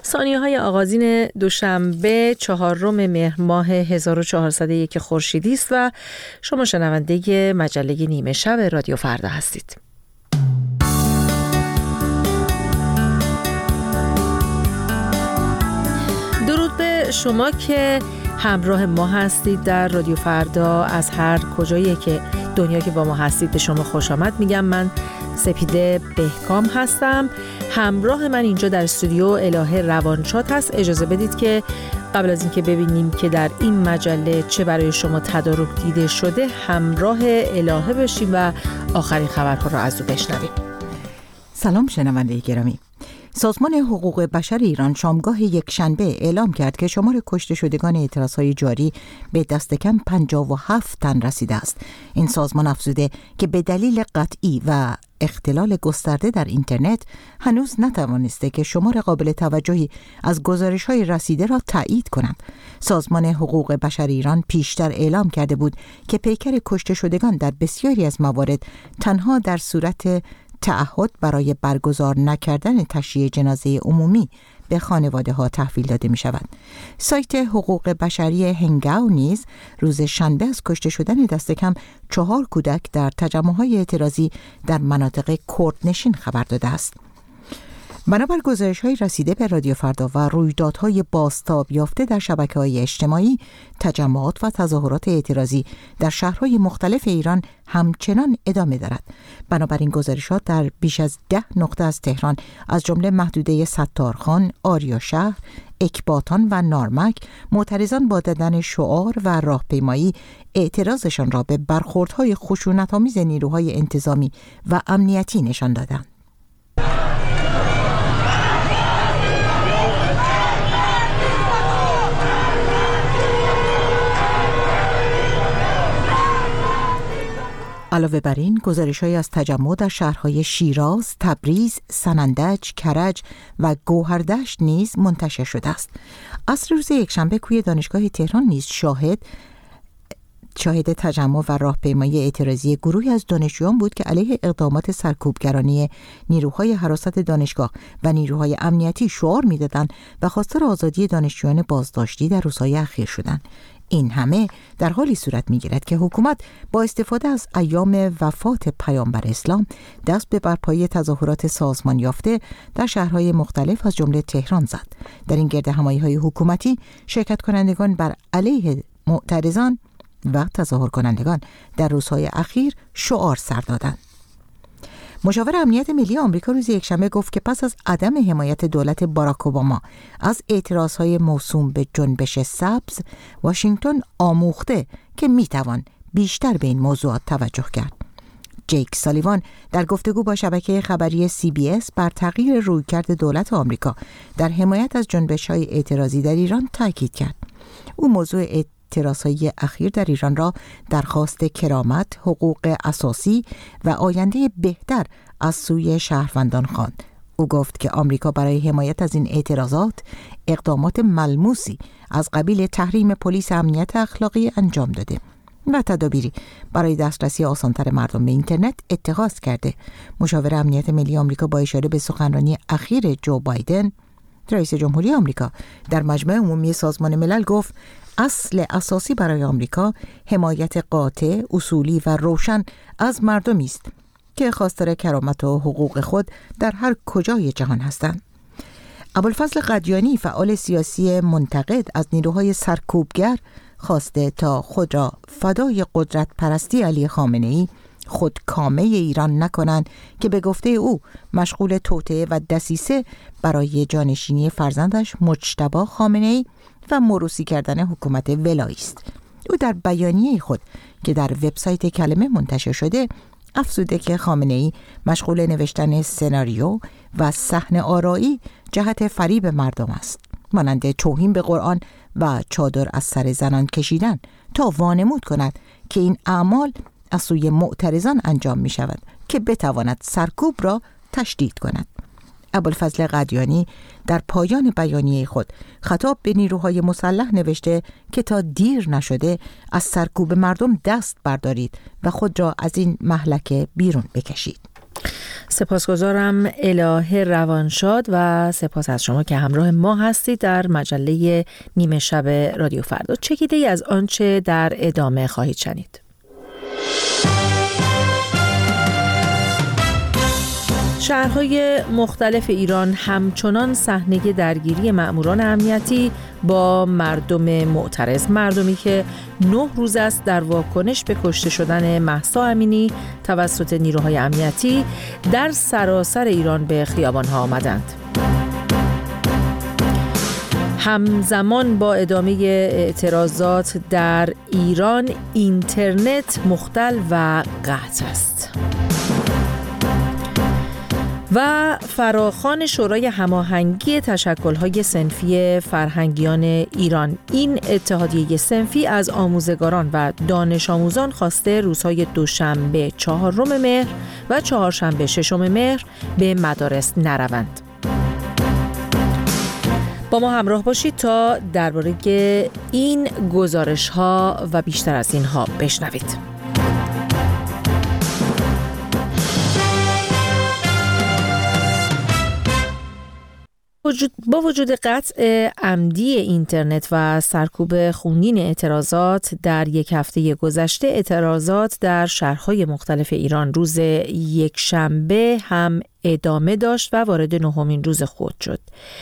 ثانیه‌های آغازین دوشنبه 4 مهر ماه 1401 خورشیدی است و شما شنونده مجله نیمه شب رادیو فردا هستید. درود به شما که همراه ما هستید در رادیو فردا. از هر کجایی که دنیا که با ما هستید به شما خوش آمد میگم. من سپیده بهکام هستم. همراه من اینجا در استودیو الهه روانشاد هست. اجازه بدید که قبل از اینکه ببینیم که در این مجله چه برای شما تدارک دیده شده، همراه الهه بشیم و آخرین خبرها را از او بشنویم. سلام شنونده گرامی. سازمان حقوق بشر ایران شامگاه یکشنبه اعلام کرد که شمار کشته شدگان اعتراضهای جاری به دست کم 57 تن رسیده است. این سازمان افزوده که به دلیل قطعی و اختلال گسترده در اینترنت هنوز نتوانسته که شمار قابل توجهی از گزارش‌های رسیده را تایید کند. سازمان حقوق بشر ایران پیشتر اعلام کرده بود که پیکر کشته شدگان در بسیاری از موارد تنها در صورت تعهد برای برگزار نکردن تشییع جنازه عمومی به خانواده ها تحویل داده می شود. سایت حقوق بشری هنگاو نیز روز شنبه از کشته شدن دست کم 4 کودک در تجمع‌های اعتراضی در مناطق کردنشین خبر داده است. بنابر گزارش‌های رسیده به رادیو فردا و رویدادهای بازتاب یافته در شبکه‌های اجتماعی، تجمعات و تظاهرات اعتراضی در شهرهای مختلف ایران همچنان ادامه دارد. بنابراین گزارشات در بیش از 10 نقطه از تهران از جمله محدوده ستارخان، آریاشهر، اکباتان و نارمک معترضان با دادن شعار و راهپیمایی اعتراضشان را به برخوردهای خشونت‌آمیز نیروهای انتظامی و امنیتی نشان دادند. علاوه بر این، گزارش‌هایی از تجمع در شهرهای شیراز، تبریز، سنندج، کرج و گوهردشت نیز منتشر شده است. عصر روز یکشنبه کوی دانشگاه تهران نیز شاهد تجمع و راهپیمایی اعتراضی گروهی از دانشجویان بود که علیه اقدامات سرکوبگرانه نیروهای حراست دانشگاه و نیروهای امنیتی شعار می‌دادند و خواستار آزادی دانشجویان بازداشتی در روزهای اخیر شدند. این همه در حالی صورت می‌گیرد که حکومت با استفاده از ایام وفات پیامبر اسلام دست به برپایی تظاهرات سازمان یافته در شهرهای مختلف از جمله تهران زد. در این گردهمایی‌های حکومتی شرکت کنندگان بر علیه معترضان و تظاهر کنندگان در روزهای اخیر شعار سر دادند. مشاور امنیت ملی آمریکا روز یکشنبه گفت که پس از عدم حمایت دولت باراک اوباما از اعتراضهای موسوم به جنبش سبز، واشنگتن آموخته که میتوان بیشتر به این موضوعات توجه کرد. جیک سالیوان در گفتگو با شبکه خبری CBS بر تغییر رویکرد دولت آمریکا در حمایت از جنبش‌های اعتراضی در ایران تاکید کرد. او موضوع اعتراضهای اخیر در ایران را درخواست کرامت، حقوق اساسی و آینده بهتر از سوی شهروندان خواند. او گفت که آمریکا برای حمایت از این اعتراضات اقدامات ملموسی از قبیل تحریم پلیس امنیت اخلاقی انجام داده و تدابیری برای دسترسی آسان‌تر مردم به اینترنت اتخاذ کرده. مشاور امنیت ملی آمریکا با اشاره به سخنرانی اخیر جو بایدن رئیس جمهوری آمریکا در مجمع عمومی سازمان ملل گفت اصل اساسی برای آمریکا حمایت قاطع، اصولی و روشن از مردمی است که خواستار کرامت و حقوق خود در هر کجای جهان هستند. ابوالفضل قدیانی فعال سیاسی منتقد از نیروهای سرکوبگر خواسته تا خود را فدای قدرت پرستی علی خامنه‌ای خود کامه ایران نکنند که به گفته او مشغول توطئه و دسیسه برای جانشینی فرزندش مجتبی خامنه‌ای و موروثی کردن حکومت ولایی است. او در بیانیه خود که در وبسایت کلمه منتشر شده افزوده که خامنه‌ای مشغول نوشتن سناریو و صحنه آرایی جهت فریب مردم است، مانند توهین به قرآن و چادر از سر زنان کشیدن، تا وانمود کند که این اعمال از سوی معترضان انجام می شود که بتواند سرکوب را تشدید کند. ابوالفضل قدیانی در پایان بیانیه خود خطاب به نیروهای مسلح نوشته که تا دیر نشده از سرکوب مردم دست بردارید و خود را از این مهلکه بیرون بکشید. سپاسگزارم الهه روانشاد و سپاس از شما که همراه ما هستید در مجله نیمه شب رادیو فردا. چکیده‌ای از آنچه در ادامه خواهید شنید. شهرهای مختلف ایران همچنان صحنه درگیری مأموران امنیتی با مردم معترض، مردمی که 9 روز است در واکنش به کشته شدن مهسا امینی توسط نیروهای امنیتی در سراسر ایران به خیابان‌ها آمدند. همزمان با ادامه اعتراضات در ایران، اینترنت مختل و قطع است. و فراخوان شورای هماهنگی تشکل‌های صنفی فرهنگیان ایران. این اتحادیه صنفی از آموزگاران و دانش آموزان خواسته روزهای دوشنبه 4 مهر و چهارشنبه 6 مهر به مدارس نروند. با ما همراه باشید تا درباره این گزارش‌ها و بیشتر از اینها بشنوید. با وجود قطع عمدی اینترنت و سرکوب خونین اعتراضات در یک هفته گذشته، اعتراضات در شهرهای مختلف ایران روز یکشنبه هم ادامه داشت و وارد 9مین روز خود شد.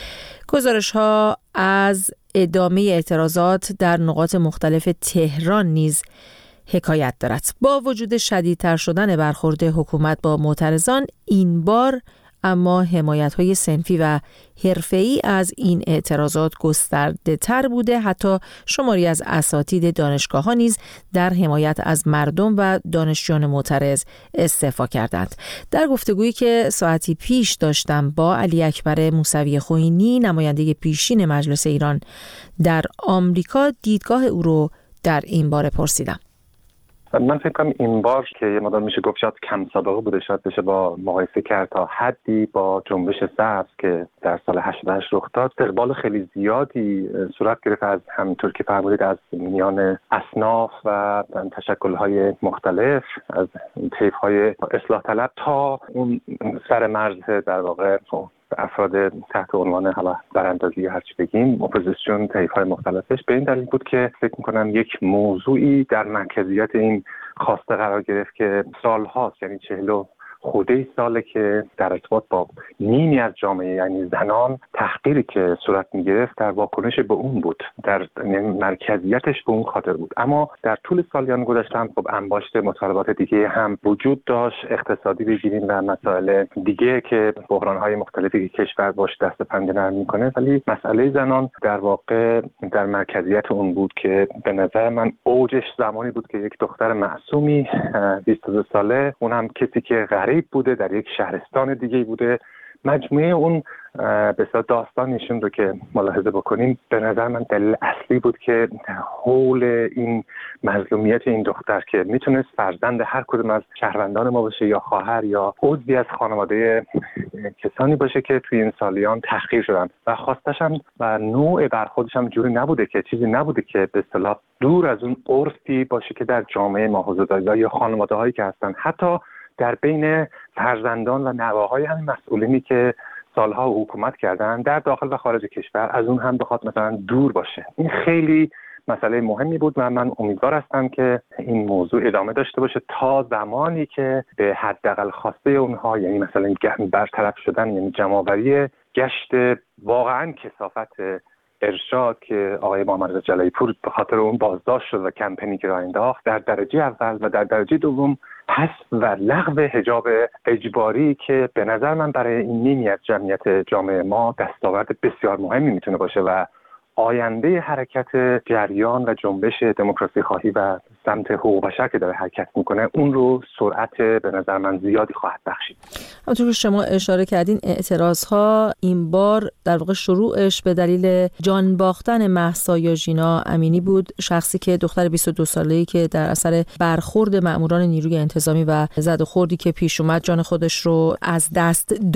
گزارش‌ها از ادامه اعتراضات در نقاط مختلف تهران نیز حکایت دارد. با وجود شدیدتر شدن برخورد حکومت با معترضان، این بار اما حمایت‌های صنفی و حرفه‌ای از این اعتراضات گسترده‌تر بوده. حتی شماری از اساتید دانشگاه‌ها نیز در حمایت از مردم و دانشجویان معترض استعفا کردند. در گفتگویی که ساعتی پیش داشتم با علی اکبر موسوی خوئینی، نماینده پیشین مجلس ایران در آمریکا، دیدگاه او رو در این باره پرسیدم. من فکر کنم این بار که یه مقدار میشه گفت شاید کم سابقه بوده، شاید بشه با مقایسه کرد تا حدی با جنبش سبز که در سال 88 رخ داد، استقبال خیلی زیادی صورت گرفت از همونطور که فرمودید از میان اصناف و تشکل‌های مختلف، از طیف‌های اصلاح طلب تا اون سر مرز در واقع افراد تحت عنوان حالا براندازی هر چی بگیم، اپوزیسیون، طیف‌های مختلفش. به این دلیل بود که فکر می‌کنم یک موضوعی در مرکزیت این خواسته قرار گرفت که سال‌هاست، یعنی 40 خورده ساله که در ارتباط با نیمی از جامعه، یعنی زنان، تحقیری که صورت می‌گرفت در واکنش به اون بود، در مرکزیتش به اون خاطر بود. اما در طول سالیان گذشته هم خب انباشت مطالبات دیگه هم وجود داشت، اقتصادی بگیریم و مسائل دیگه که بحران‌های مختلفی که کشور باش دست پنجه نرم می‌کنه، ولی مسئله زنان در واقع در مرکزیت اون بود که به نظر من اوجش زمانی بود که یک دختر معصومی 22 ساله، اونم کسی که غریب بوده، در یک شهرستان دیگه بوده، مجموعه اون به اصطلاح داستان نشون رو که ملاحظه بکنیم، به نظر من دلیل اصلی بود که حول این مظلومیت این دختر که میتونست فرزند هر کدوم از شهروندان ما باشه یا خواهر یا عضوی از خانواده کسانی باشه که توی این سالیان تحقیر شدن و خواستش هم و نوع برخوردش هم جوری نبوده که چیزی نبوده که به اصطلاح دور از اون عرفی باشه که در جامعه ما حضور داره یا خانواده هایی که هستن، حتی در بین فرزندان و نواهای همین مسئولینی که سالها حکومت کردن در داخل و خارج کشور، از اون هم بخواد مثلا دور باشه. این خیلی مسئله مهمی بود و من امیدوار هستم که این موضوع ادامه داشته باشه تا زمانی که به حداقل خواسته اونها، یعنی مثلا برطرف شدن، یعنی جمع‌آوری گشت واقعا کثافت ارشاد که آقای محمد رضا جلایی پور به خاطر اون بازداشت شد و کمپینی که راه انداخت، در درجه اول و در درجه دوم حذف و لغو حجاب اجباری که به نظر من برای این نیمی از جمعیت جامعه ما دستاورد بسیار مهمی میتونه باشه و آینده حرکت جریان و جنبش دموکراسی خواهی و سمت حقوق بشر که داره حرکت میکنه، اون رو سرعت به نظر من زیادی خواهد بخشید. همونطور که شما اشاره کردین، اعتراضها این بار در واقع شروعش به دلیل جان باختن مهسا یا ژینا امینی بود، شخصی که دختر 22 ساله‌ای که در اثر برخورد مأموران نیروی انتظامی و زد و خوردی که پیش اومد جان خودش رو از دست داد.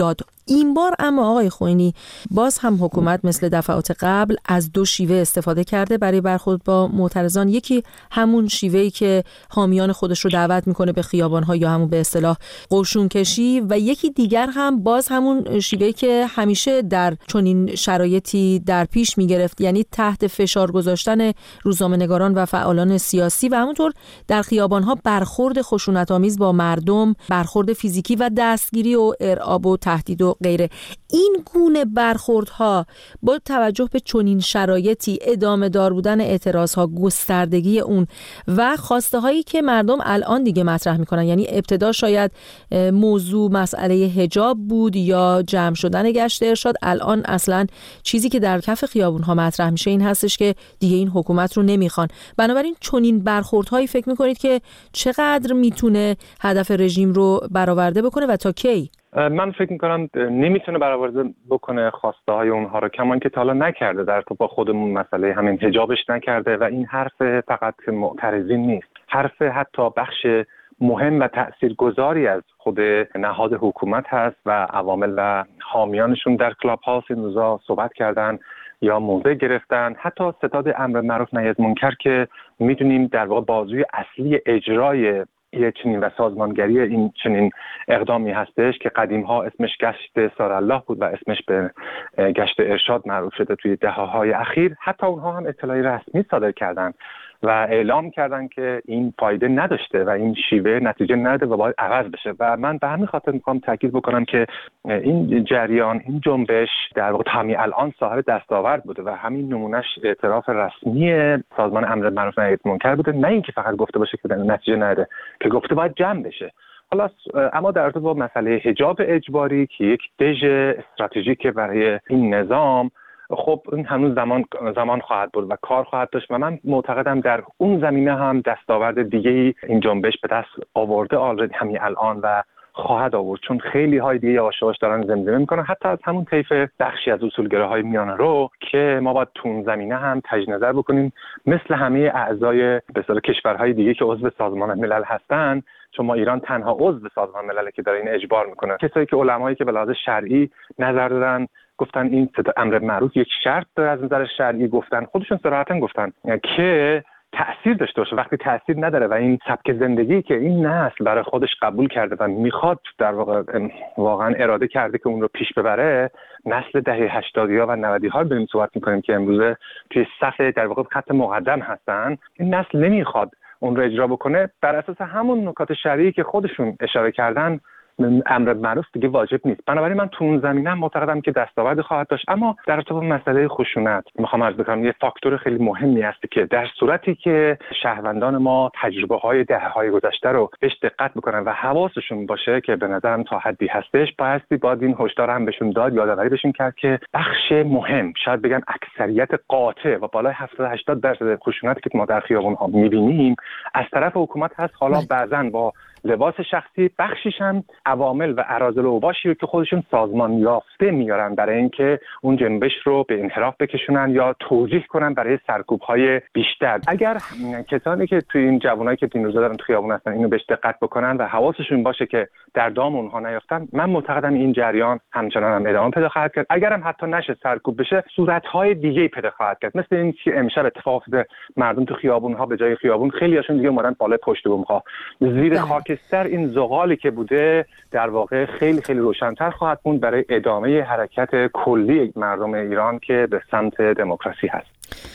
این بار اما آقای خوئینی باز هم حکومت مثل دفعات قبل از دو شیوه استفاده کرده برای برخورد با معترضان. یکی همون شیوهی که حامیان خودش رو دعوت میکنه به خیابان‌ها یا همون به اصطلاح قرشون کشی، و یکی دیگر هم باز همون شیوهی که همیشه در چنین شرایطی در پیش میگرفت، یعنی تحت فشار گذاشتن روزنامه‌نگاران و فعالان سیاسی و همونطور در خیابان‌ها برخورد خشونت‌آمیز با مردم، برخورد فیزیکی و دستگیری و ارعاب و تهدید و غیره. این گونه برخوردها با توجه به چنین شرایطی، ادامه دار بودن اعتراضها، گستردگی اون و خواسته هایی که مردم الان دیگه مطرح میکنن، یعنی ابتدا شاید موضوع مسئله حجاب بود یا جمع شدن گشت ارشاد، الان اصلا چیزی که در کف خیابون ها مطرح میشه این هستش که دیگه این حکومت رو نمیخوان. بنابراین چنین برخوردهایی فکر میکنید که چقدر میتونه هدف رژیم رو برآورده بکنه و تا کی؟ من فکر میکنم نمیتونه برآورده بکنه خواسته های اونها رو، کمان که تا حالا نکرده. در تو با خودمون مسئله همین حجابش نکرده و این حرف فقط معترضین نیست، حرف حتی بخش مهم و تاثیرگذاری از خود نهاد حکومت هست و عوامل و حامیانشون در کلاب هاوس این روزا صحبت کردن یا موضع گرفتن. حتی ستاد امر معروف نهی از منکر که میدونیم در واقع بازوی اصلی اجرای یه چنین و سازمانگری این چنین اقدامی هستش که قدیم‌ها اسمش گشت سارالله بود و اسمش به گشت ارشاد معروف شده توی دهه‌های اخیر. حتی اونها هم اطلاعی رسمی صادر کردن و اعلام کردن که این فایده نداشته و این شیوه نتیجه نداده و باید عوض بشه. و من به همین خاطر میخوام تاکید بکنم که این جریان، این جنبش در واقع تا همین الان صاحب دستاورد بوده و همین نمونهش اعتراف رسمی سازمان امر معروف نهی از منکر بوده، نه اینکه فقط گفته باشه که نتیجه نده، که گفته باید جمع بشه. حالا اما در ارتباط با مسئله حجاب اجباری که یک دژ استراتژیک برای این نظام، خب این هنوز زمان خواهد بود و کار خواهد داشت و من معتقدم در اون زمینه هم دستاورد دیگه این جنبش به دست آورده آلردی همین الان و خواهد آورد، چون خیلی های دیگه یواش یواش دارن زمزمه میکنن، حتی از همون طیف بخشی از اصولگراهای میانه رو، که ما باید تو اون زمینه هم تجدید نظر بکنیم مثل همه اعضای به اصطلاح کشورهای دیگه که عضو سازمان ملل هستن، چون ما ایران تنها عضو سازمان ملل که داره این اجبار میکنه. کسایی که علمایی که به لحاظ شرعی نظر دادن گفتن این امر معروف یک شرط داره از نظر شرعی، گفتن خودشون صراحتاً گفتن که تأثیر داشته باشه. وقتی تأثیر نداره و این سبک زندگی که این نسل برای خودش قبول کرده و میخواد در واقع واقعا اراده کرده که اون رو پیش ببره، نسل دهه 80 و 90 ها بریم صحبت میکنیم که امروزه توی صف در واقع خط مقدم هستن، این نسل نمیخواد اون رو اجرا بکنه. بر اساس همون نکات شرعی که خودشون اشاره کردن امر معروف دیگه واجب نیست. بنابراین من تو اون زمینه معتقدم که دستاورد خواهد داشت. اما در ارتباط با مسئله خشونت میخوام عرض بکنم یه فاکتور خیلی مهمی هست که در صورتی که شهروندان ما تجربه‌های دهه‌های گذشته رو بهش دقت بکنن و حواسشون باشه که به نظرم تا حدی هستش، باید این هشدار هم بهشون داد، یادآوری بهشون کرد که بخش مهم، شاید بگم اکثریت قاطع و بالای 70-80% خشونتی که ما در خیابون‌ها می‌بینیم از طرف حکومت هست. حالا بعضاً با لباس شخصی، بخشیش هم عوامل و اراذل و اوباشی رو که خودشون سازمان یافته میارن برای اینکه اون جنبش رو به انحراف بکشونن یا توجیه کنن برای سرکوب‌های بیشتر. اگر کسانی که توی این جوانایی که این روزا دارن تو خیابون هستن اینو بهش دقت بکنن و حواسشون باشه که در دام اونها نیافتن، من معتقدم این جریان همچنان هم ادامه پیدا خواهد کرد. اگرم حتی نشه سرکوب بشه، صورت‌های دیگه‌ای پیدا خواهد کرد، مثل این که امشب اتفاق افتاده. مردم تو خیابون‌ها به جای خیابون خیلی‌هاشون دیگه اومدن بالای پشت بوم‌ها، زیر خاکستر. این زغالی که بوده در واقع خیلی خیلی روشن‌تر خواهد بود برای ادامه حرکت کلی مردم ایران که به سمت دموکراسی هست.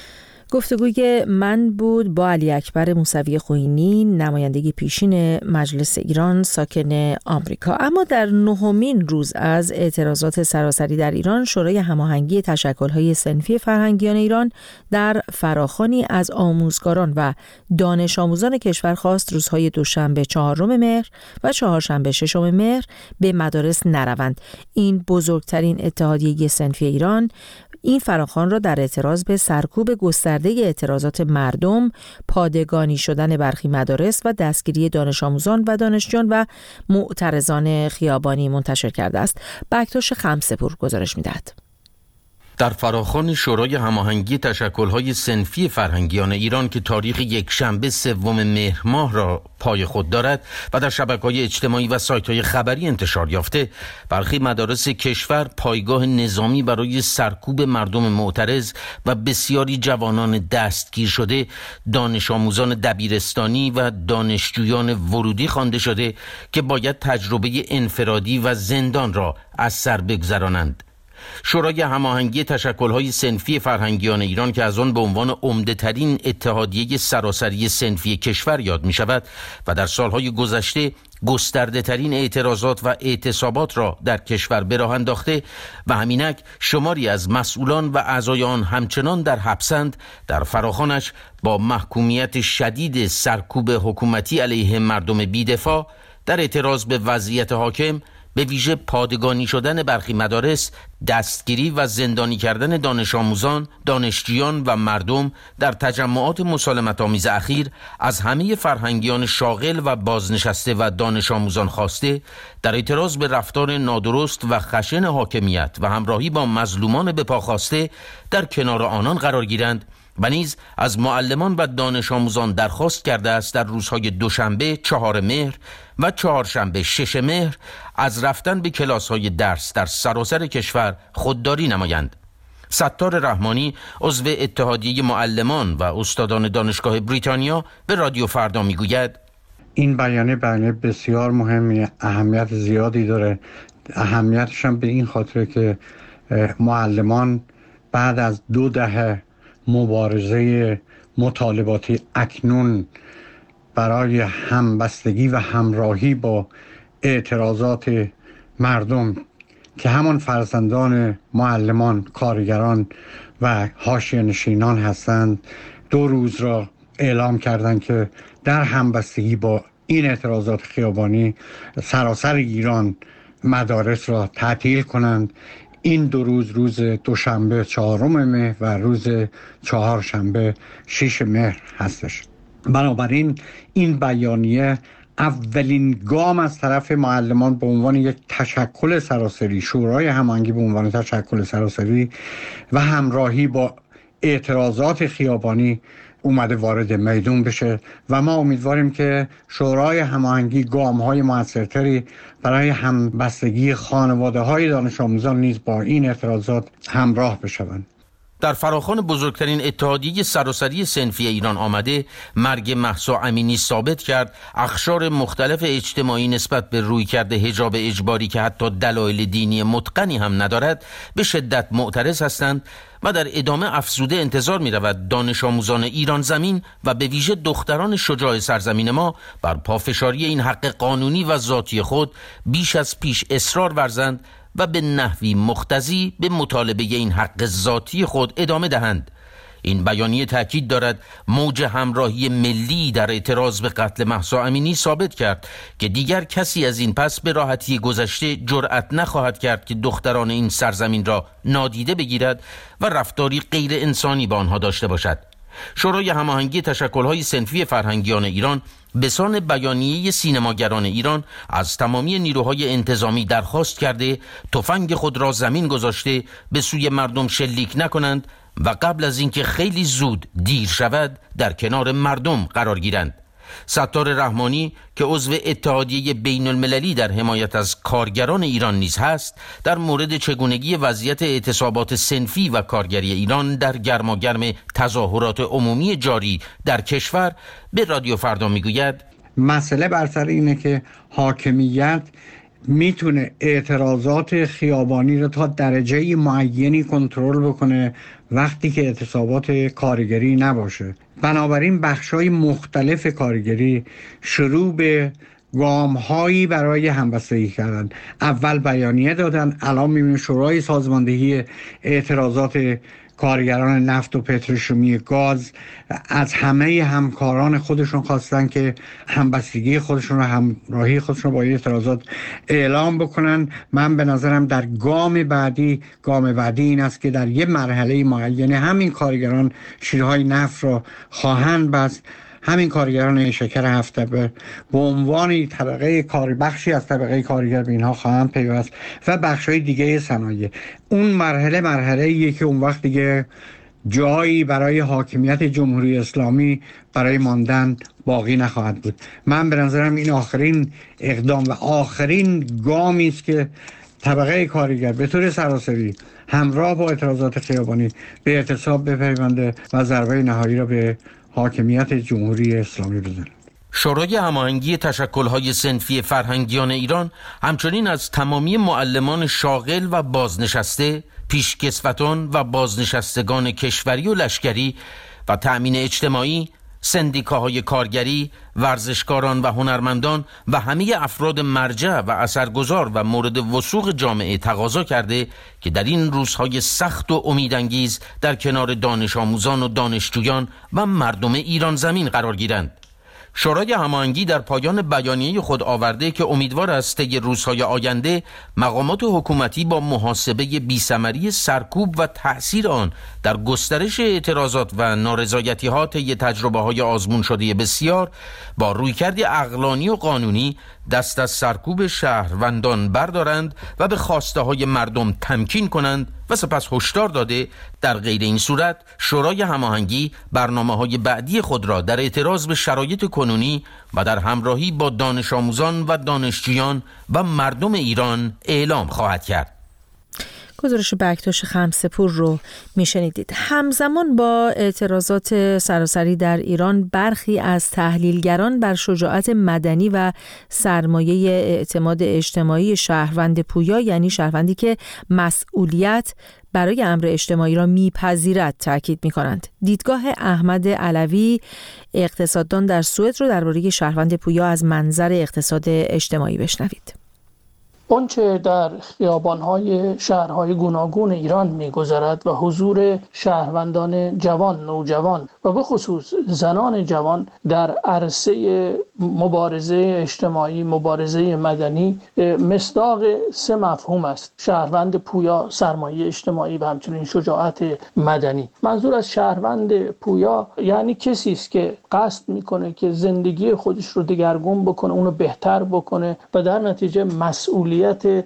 گفتگوی من بود با علی اکبر موسوی خوئینی، نمایندگی پیشین مجلس ایران ساکن آمریکا. اما در 9مین روز از اعتراضات سراسری در ایران، شورای هماهنگی تشکل‌های صنفی فرهنگیان ایران در فراخوانی از آموزگاران و دانش آموزان کشور خواست روزهای دوشنبه 4 مهر و چهارشنبه 6 مهر به مدارس نروند. این بزرگترین اتحادیه صنفی ایران این فراخوان را در اعتراض به سرکوب گسترده اعتراضات مردم، پادگانی شدن برخی مدارس و دستگیری دانش آموزان و دانشجویان و معترضان خیابانی منتشر کرده است. بکتاش خمسپور گزارش می‌دهد. در فراخوان شورای هماهنگی تشکل‌های صنفی فرهنگیان ایران که تاریخ یکشنبه 3 مهر ماه را پای خود دارد و در شبکه‌های اجتماعی و سایت‌های خبری انتشار یافته، برخی مدارس کشور پایگاه نظامی برای سرکوب مردم معترض و بسیاری جوانان دستگیر شده، دانش آموزان دبیرستانی و دانشجویان ورودی خوانده شده که باید تجربه انفرادی و زندان را از سر بگذرانند. شورای هماهنگی تشکل‌های صنفی فرهنگیان ایران که از آن به عنوان عمده‌ترین اتحادیه سراسری صنفی کشور یاد می‌شود و در سالهای گذشته گسترده‌ترین اعتراضات و اعتصابات را در کشور به راه انداخته و همینک شماری از مسئولان و اعضای آن همچنان در حبسند، در فراخوانش با محکومیت شدید سرکوب حکومتی علیه مردم بی‌دفاع در اعتراض به وضعیت حاکم، به ویژه پادگانی شدن برخی مدارس، دستگیری و زندانی کردن دانش آموزان، دانشجویان و مردم در تجمعات مسالمت‌آمیز اخیر از همه فرهنگیان شاغل و بازنشسته و دانش آموزان خواسته در اعتراض به رفتار نادرست و خشن حاکمیت و همراهی با مظلومان به پا خواسته در کنار آنان قرار گیرند و نیز از معلمان و دانش آموزان درخواست کرده است در روزهای دوشنبه 4 مهر و چهارشنبه 6 مهر از رفتن به کلاس‌های درس در سراسر کشور خودداری نمایند. ستار رحمانی عضو اتحادیه معلمان و استادان دانشگاه بریتانیا به رادیو فردا میگوید: این بیانیه بسیار مهمیه، اهمیت زیادی داره. اهمیتش هم به این خاطره که معلمان بعد از 2 دهه مبارزه مطالباتی اکنون برای همبستگی و همراهی با اعتراضات مردم که همان فرزندان معلمان، کارگران و حاشیه نشینان هستند، 2 روز را اعلام کردند که در همبستگی با این اعتراضات خیابانی سراسر ایران مدارس را تعطیل کنند. این 2 روز، روز دوشنبه 4 مهر و روز چهارشنبه 6 مهر هستش. بنابراین این بیانیه اولین گام از طرف معلمان به عنوان یک تشکل سراسری، شورای هماهنگی به عنوان تشکل سراسری و همراهی با اعتراضات خیابانی اومده وارد میدون بشه و ما امیدواریم که شورای هماهنگی گام‌های موثرتری برای همبستگی خانواده‌های دانش آموزان نیز با این اعتراضات همراه بشوند. در فراخوان بزرگترین اتحادیه سراسری صنفی ایران آمده، مرگ مهسا امینی ثابت کرد اقشار مختلف اجتماعی نسبت به رویکرد حجاب اجباری که حتی دلایل دینی متقنی هم ندارد به شدت معترض هستند و در ادامه افزوده انتظار می رود دانش آموزان ایران زمین و به ویژه دختران شجاع سرزمین ما بر پافشاری این حق قانونی و ذاتی خود بیش از پیش اصرار ورزند و به نحوی مقتضی به مطالبه این حق ذاتی خود ادامه دهند. این بیانیه تاکید دارد موج همراهی ملی در اعتراض به قتل مهسا امینی ثابت کرد که دیگر کسی از این پس به راحتی گذشته جرأت نخواهد کرد که دختران این سرزمین را نادیده بگیرد و رفتاری غیر انسانی با آنها داشته باشد. شورای هماهنگی تشکل‌های صنفی فرهنگیان ایران به سان بیانیه سینماگران ایران از تمامی نیروهای انتظامی درخواست کرده تفنگ خود را زمین گذاشته به سوی مردم شلیک نکنند و قبل از اینکه خیلی زود دیر شود در کنار مردم قرار گیرند. ستار رحمانی که عضو اتحادیه بین المللی در حمایت از کارگران ایران نیز هست، در مورد چگونگی وضعیت اعتصابات صنفی و کارگری ایران در گرماگرم تظاهرات عمومی جاری در کشور به رادیو فردا میگوید: مسئله بر سر اینه که حاکمیت میتونه اعتراضات خیابانی رو تا درجه معینی کنترل بکنه وقتی که اعتصابات کارگری نباشه. بنابراین بخش‌های مختلف کارگری شروع به گام‌هایی برای همبستگی کردن. اول بیانیه دادن، الان می‌بینیم شورای سازماندهی اعتراضات کارگران نفت و پتروشیمی گاز از همه همکاران خودشون خواستن که همبستگی خودشون رو، همراهی خودشون رو با اعتراضات اعلام بکنن. من به نظرم در گام بعدی این است که در یه مرحله معینه همین کارگران شیرهای نفت را خواهند بست همین کارگران شکر هفت‌تبه به عنوان طبقه بخشی از طبقه کارگر به اینها خواهند پیوست و بخش‌های دیگه صنایع. اون مرحله‌ایه که اون وقت دیگه جایی برای حاکمیت جمهوری اسلامی برای ماندن باقی نخواهد بود. من به نظرم این آخرین اقدام و آخرین گامی است که طبقه کارگر به طور سراسری همراه با اعتراضات خیابانی به اعتصاب بپیونده و ضربه نهایی را به حاکمیت جمهوری اسلامی بزنه. شورای هماهنگی تشکل‌های صنفی فرهنگیان ایران همچنین از تمامی معلمان شاغل و بازنشسته، پیشکسوتان و بازنشستگان کشوری و لشکری و تأمین اجتماعی، سندیکاهای کارگری، ورزشکاران و هنرمندان و همه افراد مرجع و اثرگذار و مورد وثوق جامعه تقاضا کرده که در این روزهای سخت و امیدانگیز در کنار دانش آموزان و دانشجویان و مردم ایران زمین قرار گیرند. شورای هماهنگی در پایان بیانیه خود آورده که امیدوار است طی روزهای آینده مقامات حکومتی با محاسبه بی‌ثمری سرکوب و تأثیر آن در گسترش اعتراضات و نارضایتی‌ها طی تجربه‌های آزمون شده بسیار با رویکرد عقلانی و قانونی دست از سرکوب شهروندان بردارند و به خواسته‌های مردم تمکین کنند و سپس هشدار داده در غیر این صورت شورای هماهنگی برنامه‌های بعدی خود را در اعتراض به شرایط کنونی و در همراهی با دانش آموزان و دانشجویان و مردم ایران اعلام خواهد کرد. گزارش بکتاش خمسه‌پور رو میشنیدید. همزمان با اعتراضات سراسری در ایران برخی از تحلیلگران بر شجاعت مدنی و سرمایه اعتماد اجتماعی شهروند پویا، یعنی شهروندی که مسئولیت برای امر اجتماعی را میپذیرد، تاکید میکنند. دیدگاه احمد علوی اقتصاددان در سوئد رو درباره شهروند پویا از منظر اقتصاد اجتماعی بشنوید. آنچه در خیابان‌های شهرهای گوناگون ایران می‌گذرد و حضور شهروندان جوان، نوجوان و به خصوص زنان جوان در عرصه مبارزه اجتماعی، مبارزه مدنی مصداق سه مفهوم است: شهروند پویا، سرمایه اجتماعی و همچنین شجاعت مدنی. منظور از شهروند پویا یعنی کسی است که قصد می‌کنه که زندگی خودش رو دگرگون بکنه، اون رو بهتر بکنه و در نتیجه مسئولیت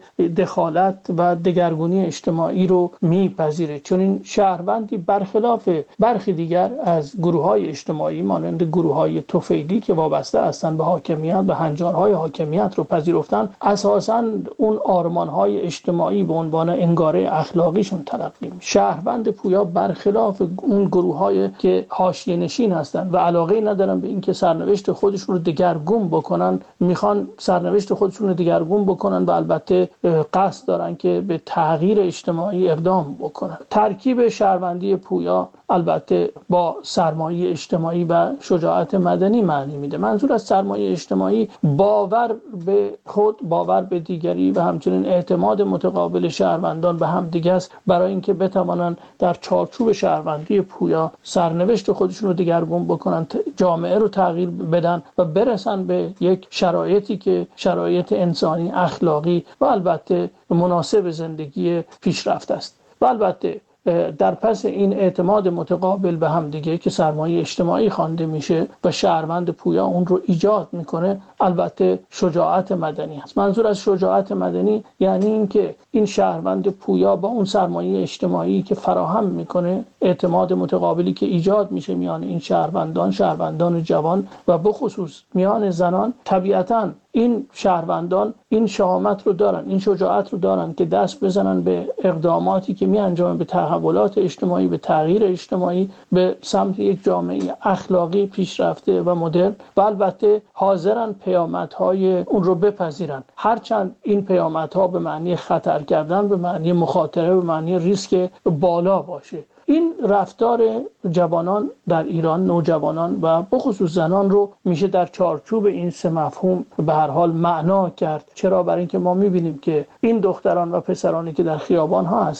دخالت و دگرگونی اجتماعی رو میپذیره. چون این شهروندی برخلاف برخی دیگر از گروه‌های اجتماعی مانند گروه‌های طفیلی که وابسته هستند به حاکمیت و هنجارهای حاکمیت رو پذیرفتن، اساساً اون آرمان‌های اجتماعی به عنوان انگاره اخلاقیشون تلقی میشه. شهروند پویا برخلاف اون گروه‌هایی که حاشیه نشین هستند و علاقه ندارن به اینکه سرنوشت خودشون رو دگرگون بکنن، میخوان سرنوشت خودشون رو دگرگون بکنن و البته قصد دارن که به تغییر اجتماعی اقدام بکنن. ترکیب شهروندی پویا البته با سرمایه اجتماعی و شجاعت مدنی معنی میده. منظور از سرمایه اجتماعی باور به خود، باور به دیگری و همچنین اعتماد متقابل شهروندان به هم دیگه است، برای اینکه بتوانند در چارچوب شهروندی پویا سرنوشت خودشون رو دگرگون بکنن، جامعه رو تغییر بدن و برسن به یک شرایطی که شرایط انسانی، اخلاقی و البته مناسب زندگی پیشرفته است. و البته در پس این اعتماد متقابل به هم دیگه که سرمایه اجتماعی خوانده میشه و شهروند پویا اون رو ایجاد میکنه، البته شجاعت مدنی است. منظور از شجاعت مدنی یعنی اینکه این شهروند پویا با اون سرمایه اجتماعی که فراهم میکنه، اعتماد متقابلی که ایجاد میشه میان این شهروندان جوان و به خصوص میان زنان، طبیعتاً این شهروندان این شهامت رو دارن، این شجاعت رو دارن که دست بزنن به اقداماتی که می انجامن به تحولات اجتماعی، به تغییر اجتماعی، به سمت یک جامعه اخلاقی پیشرفته و مدرن و البته حاضرن پیامدهای اون رو بپذیرن، هرچند این پیامدها به معنی خطر کردن، به معنی مخاطره، به معنی ریسک بالا باشه. این رفتار جوانان در ایران، نوجوانان و بخصوص زنان رو میشه در چارچوب این سه مفهوم به هر حال معنا کرد. چرا؟ برای اینکه ما میبینیم که این دختران و پسرانی که در خیابان ها هستن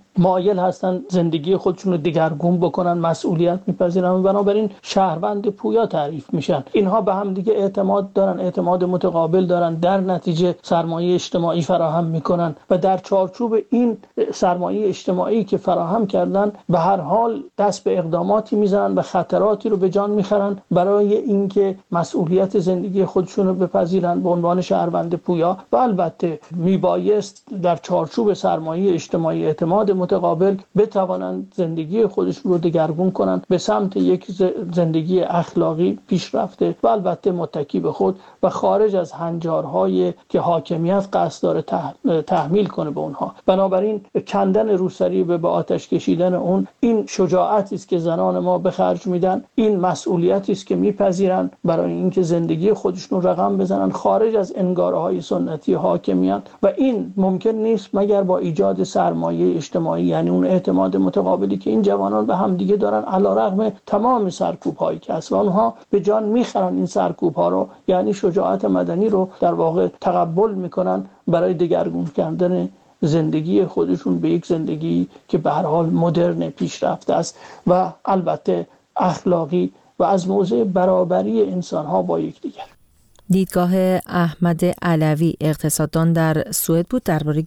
مایل هستن زندگی خودشون رو دگرگون بکنن، مسئولیت میپذیرن، بنابراین شهروند پویا تعریف میشن. اینها به هم دیگه اعتماد دارن، اعتماد متقابل دارن، در نتیجه سرمایه اجتماعی فراهم میکنن و در چارچوب این سرمایه اجتماعی که فراهم کردن به هر حال دست به اقداماتی میزنن و خطراتی رو به جان میخرن برای اینکه مسئولیت زندگی خودشون رو بپذیرن به عنوان شهروند پویا. و البته میبایست در چارچوب سرمایه اجتماعی اعتماد متقابل بتوانند زندگی خودشون رو دگرگون کنند به سمت یک زندگی اخلاقی پیشرفته و البته متکی به خود و خارج از هنجارهایی که حاکمیت قصد داره تحمیل کنه به اونها. بنابراین کندن روسری به آتش کشیدن اون، این شجاعتی است که زنان ما به خرج میدن، این مسئولیتی است که میپذیرن برای اینکه زندگی خودشون رقم بزنن خارج از انگاره‌های سنتی حاکمیت و این ممکن نیست مگر با ایجاد سرمایه اجتماعی، یعنی اون اعتماد متقابلی که این جوانان به هم دیگه دارن علیرغم تمام سرکوب‌هایی که هست و اونها به جان میخرن این سرکوب‌ها رو، یعنی شجاعت مدنی رو در واقع تقبل میکنن برای دگرگون کردن زندگی خودشون به یک زندگی که به هر حال مدرن پیشرفته است و البته اخلاقی و از موضع برابری انسان‌ها با یکدیگر. دیدگاه احمد علوی اقتصاددان در سوئد بود درباره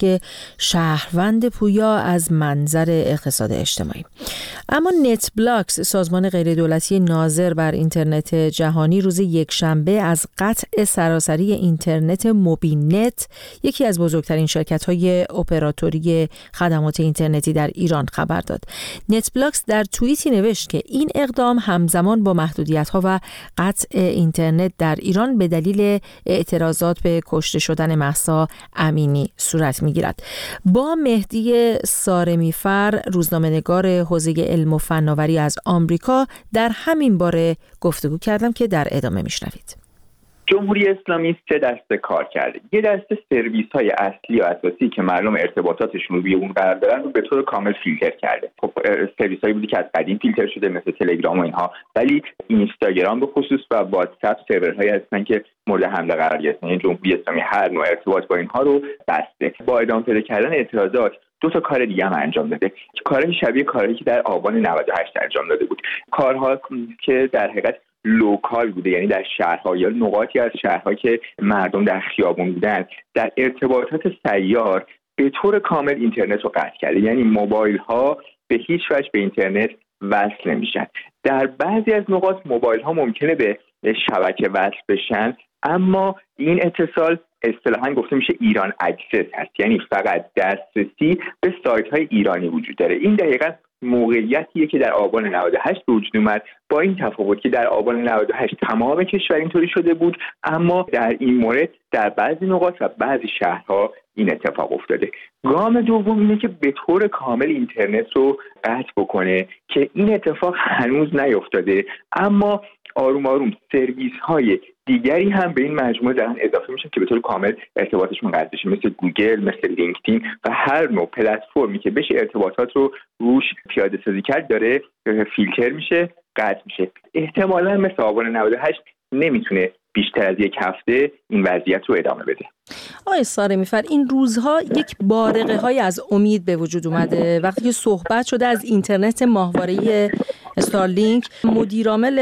شهروند پویا از منظر اقتصاد اجتماعی. اما نت بلاکس، سازمان غیردولتی ناظر بر اینترنت جهانی، روز یکشنبه از قطع سراسری اینترنت موبینت، یکی از بزرگترین شرکت‌های اپراتوری خدمات اینترنتی در ایران، خبر داد. نت بلاکس در توییتی نوشت که این اقدام همزمان با محدودیت‌ها و قطع اینترنت در ایران به دلیل اعتراضات به کشته شدن مهسا امینی صورت می‌گیرد. با مهدی سارمیفر، روزنامه‌نگار حوزه علم و فناوری از آمریکا، در همین باره گفتگو کردم که در ادامه میشنوید. جمهوری اسلامی 3 دسته کار کرده. یه دسته سرویس‌های اصلی و اساسی که مردم ارتباطاتشون روی اون قرار دارن رو به طور کامل فیلتر کرده. خب سرویس‌هایی بودی که از قدیم فیلتر شده مثل تلگرام و اینها، ولی اینستاگرام به خصوص و واتساپ سرورهایی هستن که مورد حمله قرار گرفتن. یعنی جمهوری اسلامی هر نوع ارتباط با اینها رو بسته. با ادامه پیدا کردن اعتراضات 2 تا کار دیگه هم انجام داده. کارهای شبیه کارهایی که در آبان 98 انجام داده بود. کارها که در حقیقت لوکال بوده، یعنی در شهرها یا نقاطی از شهرها که مردم در خیابون بودن، در ارتباطات سیار به طور کامل اینترنت رو قطع کرده. یعنی موبایل ها به هیچ وجه به اینترنت وصل نمیشن. در بعضی از نقاط موبایل ها ممکنه به شبکه وصل بشن، اما این اتصال اصطلاحاً گفته میشه ایران اکسس هست، یعنی فقط دسترسی به سایت های ایرانی وجود داره. این دقیقاً موقعیتیه که در آبان 98 به وجود اومد، با این تفاوت که در آبان 98 تمام کشور اینطوری شده بود، اما در این مورد در بعضی نقاط و بعضی شهرها این اتفاق افتاده. گام دوم اینه که به طور کامل اینترنت رو قطع بکنه که این اتفاق هنوز نیفتاده، اما آروم آروم سرویس های دیگری هم به این مجموعه دارن اضافه میشن که به طور کامل ارتباطشون قطع بشه، مثل گوگل، مثل لینکدین و هر نوع پلتفرمی که بشه ارتباطات رو روش پیاده سازی کرد داره فیلتر میشه، قطع میشه. احتمالاً مثل آبان 98 نمیتونه بیشتر از یک هفته این وضعیت رو ادامه بده. آقای سارمیفر، این روزها یک بارقه های از امید به وجود اومده وقتی که صحبت شده از اینترنت ماهواره‌ای استارلینک. مدیرعامل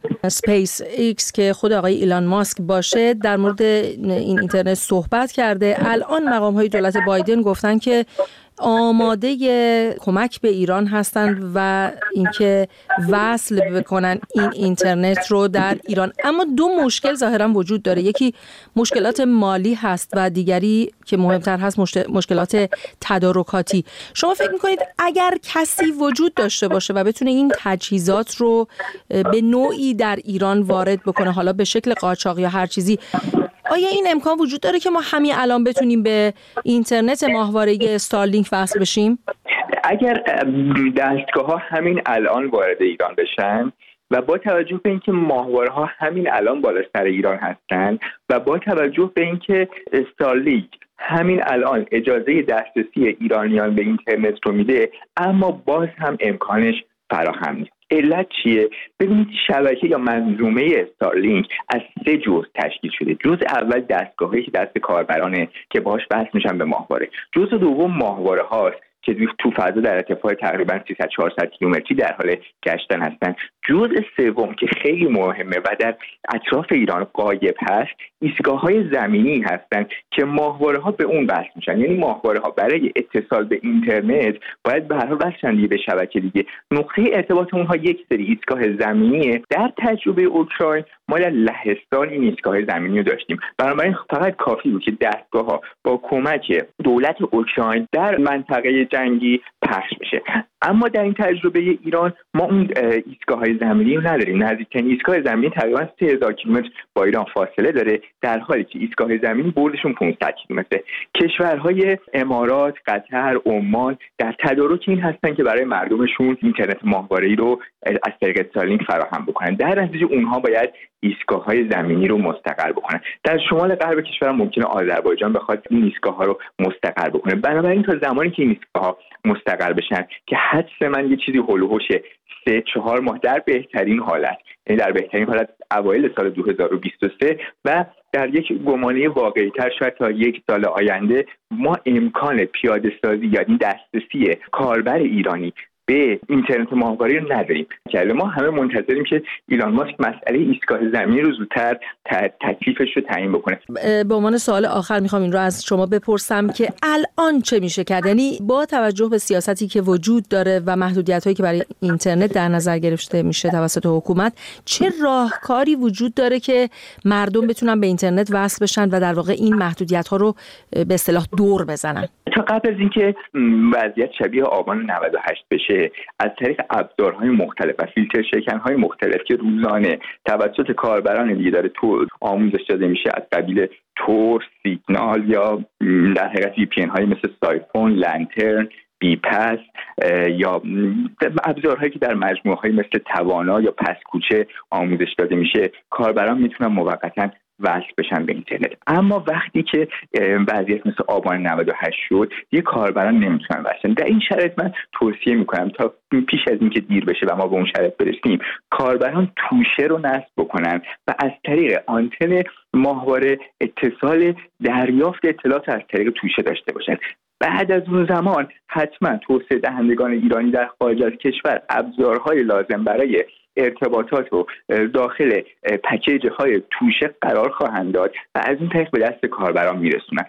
اسپیس ایکس که خود آقای ایلان ماسک باشه در مورد این اینترنت صحبت کرده. الان مقام‌های دولت بایدن گفتن که آماده کمک به ایران هستند و اینکه وصل بکنن این اینترنت رو در ایران. اما 2 مشکل ظاهرا وجود داره، یکی مشکلات مالی هست و دیگری که مهمتر هست مشکلات تدارکاتی. شما فکر میکنید اگر کسی وجود داشته باشه و بتونه این تجهیزات رو به نوعی در ایران وارد بکنه، حالا به شکل قاچاق یا هر چیزی، آیا این امکان وجود داره که ما همین الان بتونیم به اینترنت ماهواره‌ای استارلینک وصل بشیم؟ اگر دستگاه‌ها همین الان وارد ایران بشن و با توجه به اینکه ماهواره‌ها همین الان بالا سر ایران هستن و با توجه به اینکه استارلینک همین الان اجازه دسترسی ایرانیان به اینترنت رو میده، اما باز هم امکانش فراهم نیست. علت چیه؟ ببینید شبکه یا منظومه استارلینک از 3 جزء تشکیل شده. جزء اول دستگاهی که دست کاربرانه که باهاش وصل میشن به ماهواره. جزء دوم ماهواره هاست که تو فضا در ارتفاع تقریبا 300-400 کیلومتری در حال گشتن هستند. جزء سوم که خیلی مهمه و در اطراف ایران غایب هست، ایستگاه‌های زمینی هستند که ماهواره‌ها به اون وصل میشن. یعنی ماهواره‌ها برای اتصال به اینترنت باید به هر حال وصلن به شبکه دیگه. نقطه ارتباط اونها یک سری ایستگاه زمینیه. در تجربه اوکراین ما در لهستان این ایستگاه زمینی رو داشتیم. بنابراین فقط کافی بود که دستگاه‌ها با کمک دولت اوکراین در منطقه جنگی پخش بشه. اما در این تجربه ایران ما اون ایستگاه‌های زمینی رو نداریم. نزدیکترین ایستگاه زمینی تقریبا 3000 کیلومتر با ایران فاصله داره، در حالی که ایستگاه زمینی بردشون 500 کیلومتره. کشورهای امارات، قطر، عمان در تدارک این هستن که برای مردمشون اینترنت ماهواره‌ای رو از طریق استارلینک فراهم بکنن. در نتیجه اونها باید ایستگاه‌های زمینی رو مستقر بکنن. در شمال غرب کشور ممکنه آذربایجان بخواد این ایستگاه‌ها رو مستقر بکنه. بنابراین تا زمانی که این ایستگاه‌ها مستقر بشن که حدس من یه چیزی هولوحش 3-4 ماه در بهترین حالت، یعنی در بهترین حالت اوایل سال 2023 و در یک گمانه واقعی‌تر شاید تا 1 سال آینده ما امکان پیاده سازی یعنی دسترسی کاربر ایرانی به اینترنت ماهواره‌ای رو نداریم. که ما همه منتظریم که ایلان ماسک مسئله ایستگاه زمینی رو زودتر تکلیفش رو تعیین بکنه. به عنوان سوال آخر میخوام این رو از شما بپرسم که الان چه میشه کرد؟ یعنی با توجه به سیاستی که وجود داره و محدودیت‌هایی که برای اینترنت در نظر گرفته میشه توسط حکومت، چه راهکاری وجود داره که مردم بتونن به اینترنت وصل بشن و در واقع این محدودیت‌ها رو به اصطلاح دور بزنن؟ تا قبل از اینکه وضعیت شبیه آبان 98 بشه، از طریق ابزارهای مختلف و فیلتر شکن‌های مختلف که روزانه توسط کاربران دیگه داره تو آموزش داده میشه، از قبیل تور، سیگنال یا در حقیقت VPN هایی مثل سایفون، لنترن، بیپس یا ابزارهایی که در مجموعه‌های مثل توانا یا پس کوچه آموزش داده میشه، کاربران میتونن موقتاً وصل بشن به اینترنت. اما وقتی که وضعیت مثل آبان 98 شد، یه کاربران نمیتونن وصل. در این شرایط من توصیه میکنم تا پیش از اینکه دیر بشه و ما به اون شرایط برسیم، کاربران توشه رو نصب بکنن و از طریق آنتن ماهواره اتصال دریافت اطلاعات از طریق توشه داشته باشن. بعد از اون زمان حتما توسعه دهندگان ایرانی در خارج از کشور ابزارهای لازم برای ارتباطات رو داخل پکیج های توشه قرار خواهند داد و از این طریق به دست کاربران میرسونن.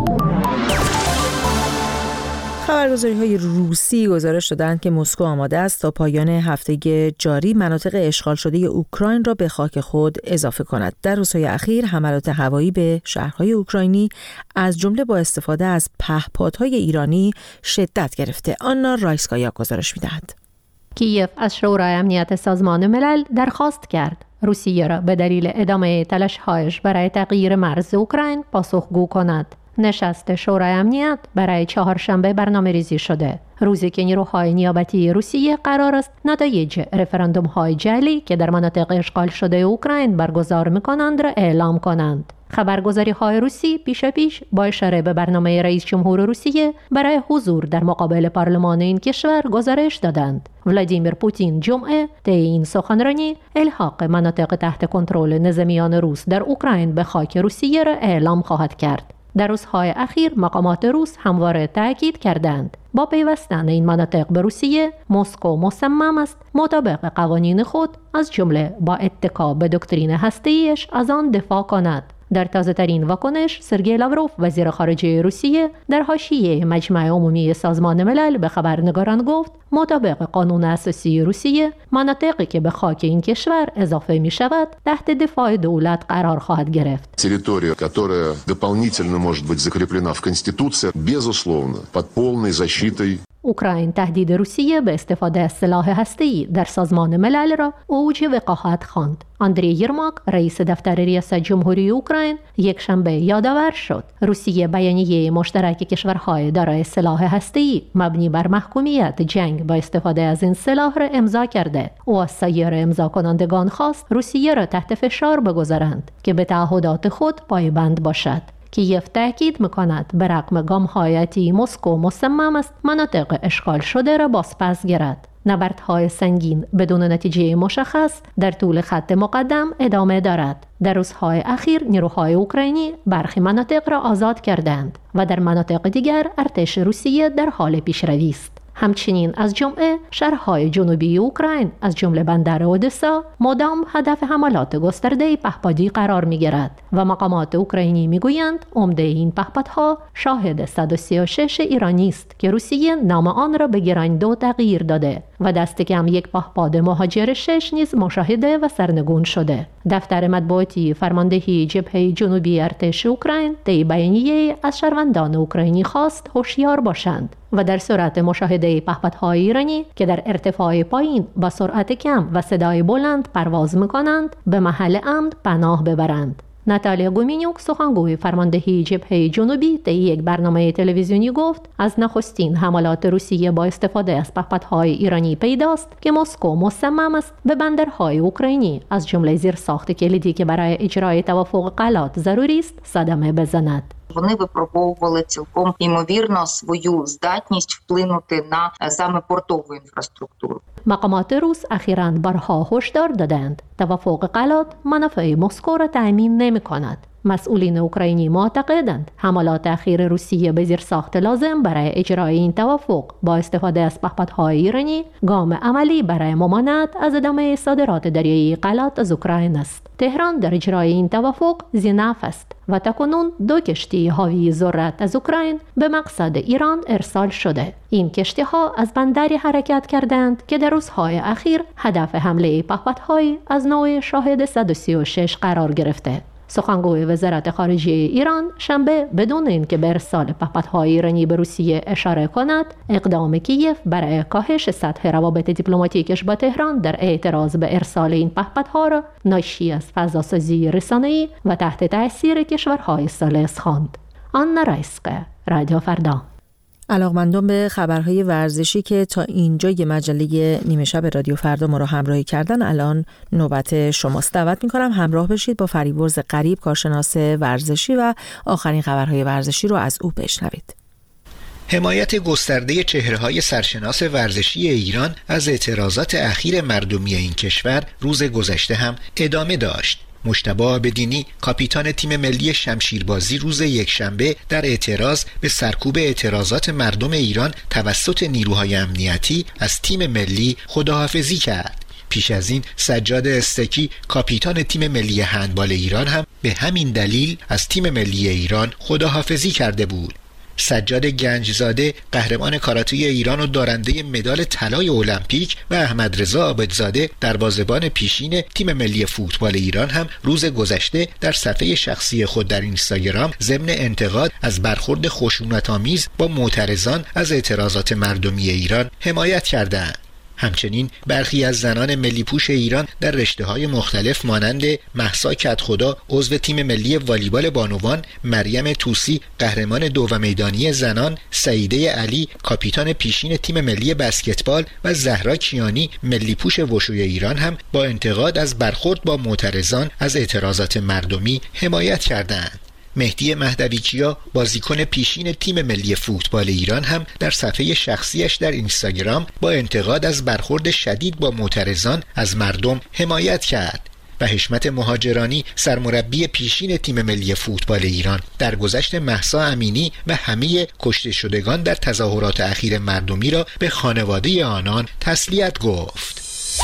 خبرگزاری‌های روسی گزارش دادند که مسکو آماده است تا پایان هفته جاری مناطق اشغال شده اوکراین را به خاک خود اضافه کند. در روزهای اخیر حملات هوایی به شهرهای اوکراینی از جمله با استفاده از پهپادهای ایرانی شدت گرفته. آنا رایسکایا گزارش می‌دهد. کیف از شورای امنیت سازمان ملل درخواست کرد روسیه را به دلیل ادامه تلاش‌هایش برای تغییر مرز اوکراین پاسخگو کند. نشست شورای امنیت برای چهارشنبه برنامه‌ریزی شده، روزی که نیروهای نیابتی روسیه قرار است نتایج رفراندوم‌های جعلی که در مناطق اشغال شده اوکراین برگزار می‌کنند را اعلام کنند. خبرگزاری‌های روسی پیش با اشاره به برنامه رئیس جمهور روسیه برای حضور در مقابل پارلمان این کشور گزارش دادند. ولادیمیر پوتین جمعه طی این سخنرانی الحاق مناطق تحت کنترل نظامیان روس در اوکراین به خاک روسیه را اعلام خواهد کرد. در روزهای اخیر مقامات روس همواره تاکید کردند با پیوستن این مناطق به روسیه، مسکو مصمم است مطابق قوانین خود از جمله با اتکا به دکترین هسته‌ایش از آن دفاع کند. در تازه‌ترین واکنش سرگئی لاوروف وزیر خارجه روسیه در حاشیه مجمع عمومی سازمان ملل به خبرنگاران گفت مطابق قانون اساسی روسیه مناطقی که به خاک این کشور اضافه می شود تحت دفاع دولت قرار خواهد گرفت. Территория, которая дополнительно может быть закреплена в Конституции, безусловно, под полной защитой. اوکراین تهدید روسیه به استفاده از سلاح هسته‌ای در سازمان ملل را اوج وقاحت خواند. آندری یرماک رئیس دفتر ریاست جمهوری اوکراین یک شنبه یادآور شد روسیه بیانیه مشترک کشورهای دارای سلاح هسته‌ای مبنی بر محکومیت جنگ با استفاده از این سلاح را امضا کرده. او از سایر امضا کنندگان خواست روسیه را تحت فشار بگذارند که به تعهدات خود پایبند باشد. کیف تاکید می‌کند به رغم گام‌های مسکو مصمم است مناطق اشغال شده را بازپس گیرد. نبردهای سنگین بدون نتیجه مشخص در طول خط مقدم ادامه دارد. در روزهای اخیر نیروهای اوکراینی برخی مناطق را آزاد کردند و در مناطق دیگر ارتش روسیه در حال پیشروی است. همچنین از جمعه شهرهای جنوبی اوکراین از جمله بندر اودسا مدام هدف حملات گسترده پهپادی قرار می‌گیرد و مقامات اوکراینی می‌گویند عمده این پهپادها شاهد 136 ایرانی است که روسیه نام آن را به گراین 2 تغییر داده و دست کم یک پهپاد مهاجر 6 نیز مشاهده و سرنگون شده. دفتر مطبوعاتی فرماندهی جبهه جنوبی ارتش اوکراین طی بیانیه‌ای از شهروندان اوکراینی خواست هوشیار باشند و در صورت مشاهده پهپادهای ایرانی که در ارتفاع پایین با سرعت کم و صدای بلند پرواز می‌کنند به محل امن پناه ببرند. ناتالیا گومینیوک سخنگوی فرماندهی جبهه جنوبی طی یک برنامه تلویزیونی گفت از نخستین حملات روسیه با استفاده از پهپادهای ایرانی پیداست که مسکو مصمم است به بندرهای اوکراینی از جمله زیرساخت کلیدی که برای اجرای توافق قلات ضروری است صدمه بزند. Вони випробовували цілком ймовірно свою здатність вплинути на саме портову інфраструктуру. مقامات روس اخیراً بارها هشدار دادند توافق قلات منافع مسکو را تأمین نمی‌کند. مسئولین اوکراینی معتقدند حملات اخیر روسیه به زیرساخت لازم برای اجرای این توافق با استفاده از پهپادهای ایرانی گام عملی برای ممانعت از ادامه صادرات دریایی قلات از اوکراین است. تهران در اجرای این توافق ضعیف است و تاکنون 2 کشتی حاوی ذرت از اوکراین به مقصد ایران ارسال شده. این کشتی‌ها از بندری حرکت کردند که در روزهای اخیر هدف حمله پهپادهای از نوع شاهد 136 قرار گرفته. سخنگوی وزارت خارجه ایران شنبه بدون اینکه به ارسال پهپادهای ایرانی به روسیه اشاره کند، اقدام کیف برای کاهش سطح روابط دیپلماتیکش با تهران در اعتراض به ارسال این پهپادها را ناشی از فضاسازی رسانه‌ای و تحت تأثیر کشورهای ثالث خواند. آنا رایسکه، رادیو فردا. علاقمندان به خبرهای ورزشی که تا اینجا یه مجله نیمه شب رادیو فردا ما رو همراهی کردن، الان نوبت شماست. دعوت میکنم همراه بشید با فریبرز قریب، کارشناس ورزشی، و آخرین خبرهای ورزشی رو از او بشنوید. حمایت گسترده چهره‌های سرشناس ورزشی ایران از اعتراضات اخیر مردمی این کشور روز گذشته هم ادامه داشت. مجتبی عابدینی کاپیتان تیم ملی شمشیربازی روز یکشنبه در اعتراض به سرکوب اعتراضات مردم ایران توسط نیروهای امنیتی از تیم ملی خداحافظی کرد. پیش از این سجاد استکی کاپیتان تیم ملی هندبال ایران هم به همین دلیل از تیم ملی ایران خداحافظی کرده بود. سجاد گنجزاده قهرمان کاراته ایران و دارنده مدال طلای المپیک و احمد رضا عابدزاده دروازه‌بان پیشین تیم ملی فوتبال ایران هم روز گذشته در صفحه شخصی خود در اینستاگرام ضمن انتقاد از برخورد خشونت‌آمیز با معترضان از اعتراضات مردمی ایران حمایت کردند. همچنین برخی از زنان ملی پوش ایران در رشته‌های مختلف مانند مهسا کدخدا عضو تیم ملی والیبال بانوان، مریم طوسی قهرمان دو میدانی زنان، سعیده علی کاپیتان پیشین تیم ملی بسکتبال و زهرا کیانی ملی پوش وشوی ایران هم با انتقاد از برخورد با معترضان از اعتراضات مردمی حمایت کردند. مهدی مهدویکیا بازیکن پیشین تیم ملی فوتبال ایران هم در صفحه شخصیش در اینستاگرام با انتقاد از برخورد شدید با معترضان از مردم حمایت کرد. و حشمت مهاجرانی سرمربی پیشین تیم ملی فوتبال ایران درگذشت مهسا امینی و همه کشته شدگان در تظاهرات اخیر مردمی را به خانواده آنان تسلیت گفت.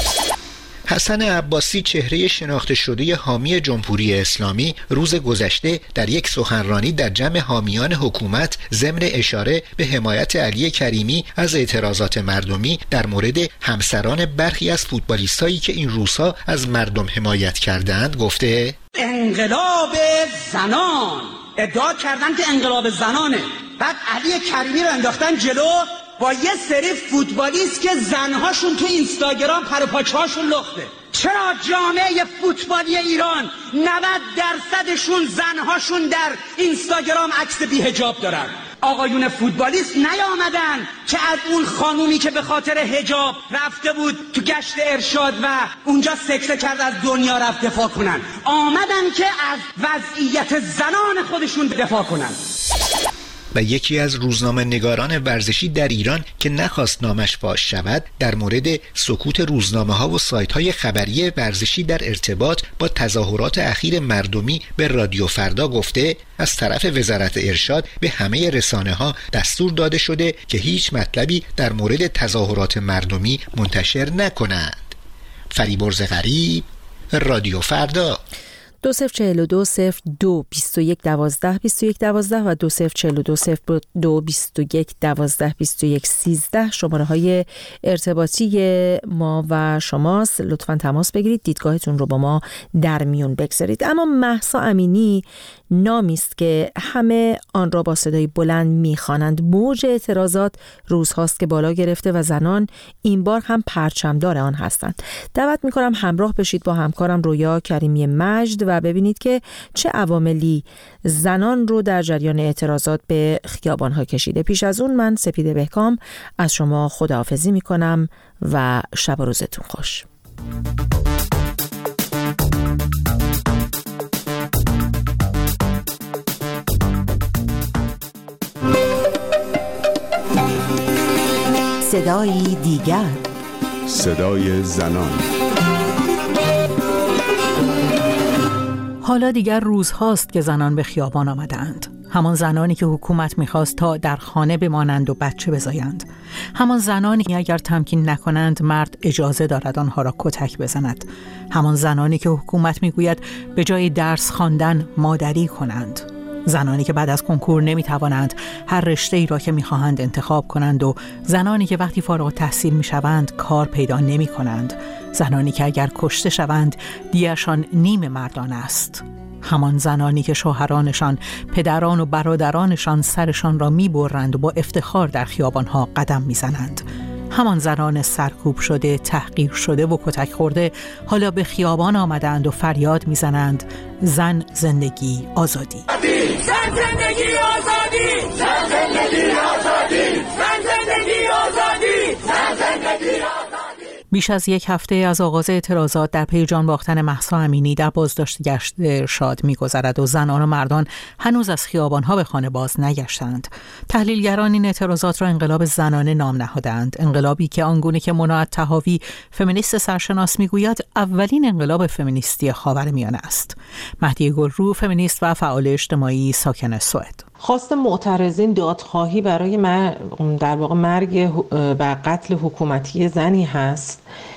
حسن عباسی چهره شناخته شده حامی جمهوری اسلامی روز گذشته در یک سخنرانی در جمع حامیان حکومت ضمن اشاره به حمایت علی کریمی از اعتراضات مردمی در مورد همسران برخی از فوتبالیستایی که این روزها از مردم حمایت کردند گفته: انقلاب زنان، ادعا کردن که انقلاب زنانه، بعد علی کریمی رو انداختن جلو با یه سری فوتبالیست که زنهاشون تو اینستاگرام پر و پاچه‌هاشون لخته. چرا جامعه فوتبالی ایران 90% زنهاشون در اینستاگرام عکس بی‌حجاب دارن؟ آقایون فوتبالیست نیامدن که از اون خانومی که به خاطر حجاب رفته بود تو گشت ارشاد و اونجا سکته کرد از دنیا رفت دفاع کنن، آمدن که از وضعیت زنان خودشون دفاع کنن. و یکی از روزنامه نگاران ورزشی در ایران که نخواست نامش فاش شود در مورد سکوت روزنامه ها و سایت های خبری ورزشی در ارتباط با تظاهرات اخیر مردمی به رادیو فردا گفته از طرف وزارت ارشاد به همه رسانه ها دستور داده شده که هیچ مطلبی در مورد تظاهرات مردمی منتشر نکنند. فریبرز غریب، رادیو فردا. 2042 02 21 12 21 12 و 2042 02 21 12 21 13 شماره های ارتباطی ما و شماست. لطفاً تماس بگیرید، دیدگاهتون رو با ما در میون بگذارید. اما مهسا امینی نامی است که همه آن را با صدای بلند میخوانند. موج اعتراضات روزهاست که بالا گرفته و زنان این بار هم پرچمدار آن هستند. دعوت میکنم همراه بشید با همکارم رویا کریمی مجد و ببینید که چه عواملی زنان رو در جریان اعتراضات به خیابان‌ها کشیده. پیش از اون من سپیده بهکام از شما خداحافظی میکنم و شب و روزتون خوش. صدای دیگر، صدای زنان. حالا دیگر روزهاست که زنان به خیابان آمدند. همان زنانی که حکومت می‌خواست تا در خانه بمانند و بچه بزایند. همان زنانی که اگر تمکین نکنند مرد اجازه دارد آنها را کتک بزند. همان زنانی که حکومت می‌گوید به جای درس خواندن مادری کنند. زنانی که بعد از کنکور نمی‌توانند هر رشته‌ای را که می‌خواهند انتخاب کنند و زنانی که وقتی فارغ التحصیل می‌شوند کار پیدا نمی‌کنند. زنانی که اگر کشته شوند دیه‌شان نیم مردان است. همان زنانی که شوهرانشان، پدران و برادرانشان سرشان را می‌برند و با افتخار در خیابان‌ها قدم می‌زنند. همان زنان سرکوب شده، تحقیر شده و کتک خورده حالا به خیابان آمدند و فریاد می‌زنند زن زندگی آزادی. زن زندگی آزادی، زن زندگی آزادی، زن زندگی آزادی، زن زندگی آزادی. بیش از یک هفته از آغاز اعتراضات در پی جان باختن مهسا امینی در بازداشتگاه ارشاد می‌گذرد و زنان و مردان هنوز از خیابان‌ها به خانه باز نگشتند. تحلیلگران این اعتراضات را انقلاب زنانه نام نهادند، انقلابی که آنگونه که منى طحاوی فمینیست سرشناس می‌گوید اولین انقلاب فمینیستی خاورمیانه است. مهدی گلرو، فمینیست و فعال اجتماعی ساکن سوئد: خواست معترضین دادخواهی برای در واقع مرگ و قتل حکومتی زنی هست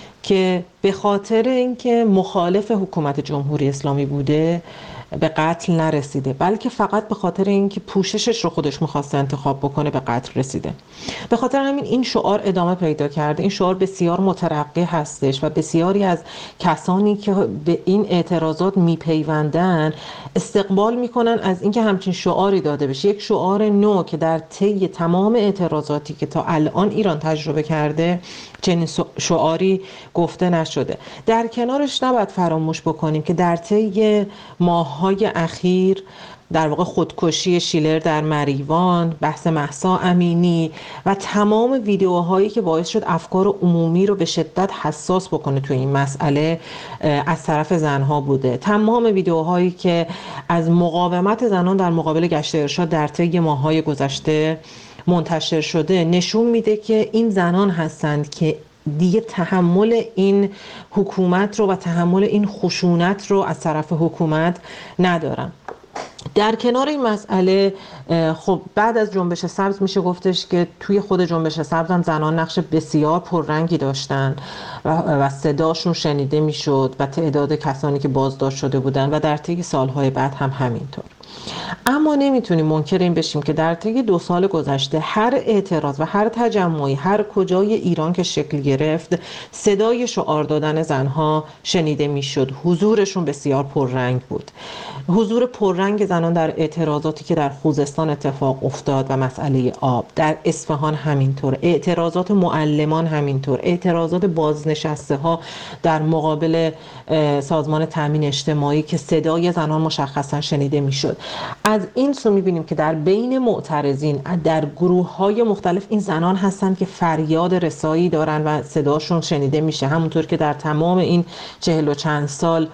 که به خاطر اینکه مخالف حکومت جمهوری اسلامی بوده به قتل نرسیده، بلکه فقط به خاطر اینکه پوششش رو خودش می‌خواسته انتخاب بکنه به قتل رسیده. به خاطر همین این شعار ادامه پیدا کرده. این شعار بسیار مترقی هستش و بسیاری از کسانی که به این اعتراضات میپیوندن استقبال میکنن از اینکه همچین شعاری داده بشه، یک شعار نو که در طی تمام اعتراضاتی که تا الان ایران تجربه کرده چنین شعاری گفته نشده. در کنارش نباید فراموش بکنیم که در طی ماه‌های اخیر در واقع خودکشی شیلر در مریوان، بحث مهسا امینی و تمام ویدیوهایی که باعث شد افکار عمومی رو به شدت حساس بکنه توی این مسئله از طرف زنها بوده. تمام ویدیوهایی که از مقاومت زنان در مقابل گشت ارشاد در طی ماه‌های گذشته منتشر شده نشون میده که این زنان هستند که دیگه تحمل این حکومت رو و تحمل این خشونت رو از طرف حکومت ندارن. در کنار این مسئله خب بعد از جنبش سبز میشه گفتش که توی خود جنبش سبز هم زنان نقش بسیار پررنگی داشتن و صداشون شنیده میشد و تعداد کسانی که بازداشت شده بودن و در طی سالهای بعد هم همینطور. اما نمیتونیم منکر این بشیم که در طی 2 سال گذشته هر اعتراض و هر تجمعی هر کجای ایران که شکل گرفت صدای شعار دادن زنها شنیده میشد. حضورشون بسیار پررنگ بود. حضور پررنگ زنان در اعتراضاتی که در خوزستان اتفاق افتاد و مسئله آب، در اصفهان همینطور، اعتراضات معلمان همینطور، اعتراضات بازنشسته ها در مقابل سازمان تامین اجتماعی که صدای زنان مشخصا شنیده میشد. از این سو میبینیم که در بین معترضین در گروه‌های مختلف این زنان هستن که فریاد رسایی دارن و صداشون شنیده میشه، همونطور که در تمام این 40 و چند سال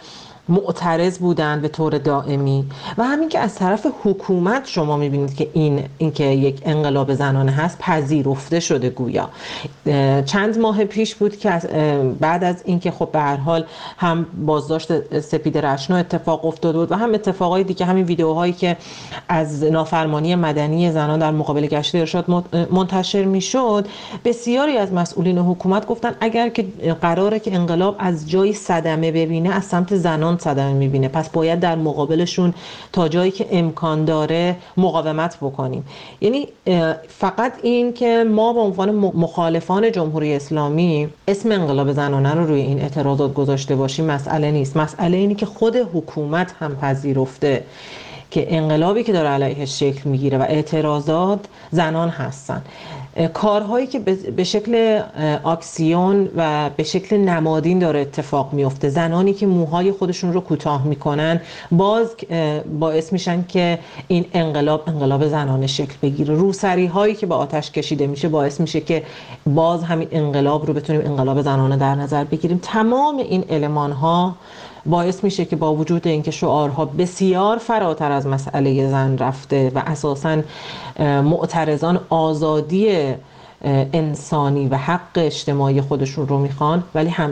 معترض بودن به طور دائمی و همین که از طرف حکومت شما میبینید که این که یک انقلاب زنانه هست پذیرفته شده. گویا چند ماه پیش بود که بعد از اینکه خب به هر حال هم بازداشت سپید رشنا اتفاق افتاده بود و هم اتفاقای دیگه، همین ویدیوهایی که از نافرمانی مدنی زنان در مقابل گشت ارشاد منتشر میشد، بسیاری از مسئولین حکومت گفتن اگر که قراره که انقلاب از جایی صدمه ببینه از سمت زنان صدمه میبینه، پس باید در مقابلشون تا جایی که امکان داره مقاومت بکنیم. یعنی فقط این که ما به عنوان مخالفان جمهوری اسلامی اسم انقلاب زنانه رو روی این اعتراضات گذاشته باشیم مسئله نیست. مسئله اینه که خود حکومت هم پذیرفته که انقلابی که داره علیهش شکل میگیره و اعتراضات زنان هستن. کارهایی که به شکل آکسیون و به شکل نمادین داره اتفاق میفته، زنانی که موهای خودشون رو کوتاه میکنن باز باعث میشن که این انقلاب زنانه شکل بگیره. روسری هایی که با آتش کشیده میشه باعث میشه که باز همین انقلاب رو بتونیم انقلاب زنانه در نظر بگیریم. تمام این المان ها باعث میشه که با وجود اینکه شعارها بسیار فراتر از مسئله زن رفته و اساساً معترضان آزادی انسانی و حق اجتماعی خودشون رو میخوان، ولی هم